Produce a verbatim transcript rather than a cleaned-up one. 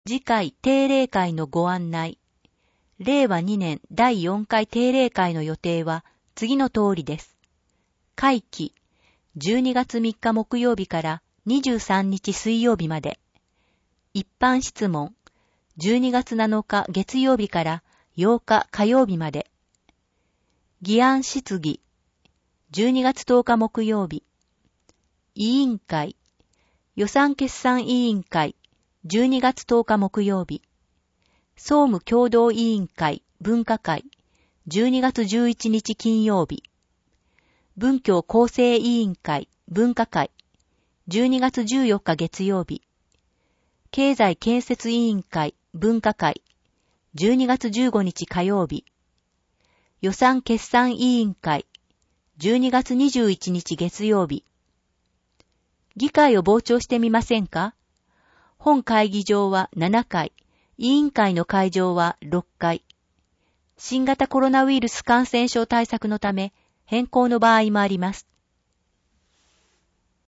次回定例会のご案内。れいわにねんだいよんかい定例会の予定は次の通りです。会期、じゅうにがつみっか木曜日からにじゅうさんにち水曜日まで。一般質問、じゅうにがつなのか月曜日からようか火曜日まで。議案質疑、じゅうにがつとおか木曜日。委員会、予算決算委員会、じゅうにがつとおか木曜日。総務共同委員会文化会、じゅうにがつじゅういちにち金曜日。文教構成委員会文化会、じゅうにがつじゅうよっか月曜日。経済建設委員会文化会、じゅうにがつじゅうごにち火曜日。予算決算委員会、じゅうにがつにじゅういちにち月曜日。議会を傍聴してみませんか？本会議場はななかい、委員会の会場はろっかい。新型コロナウイルス感染症対策のため変更の場合もあります。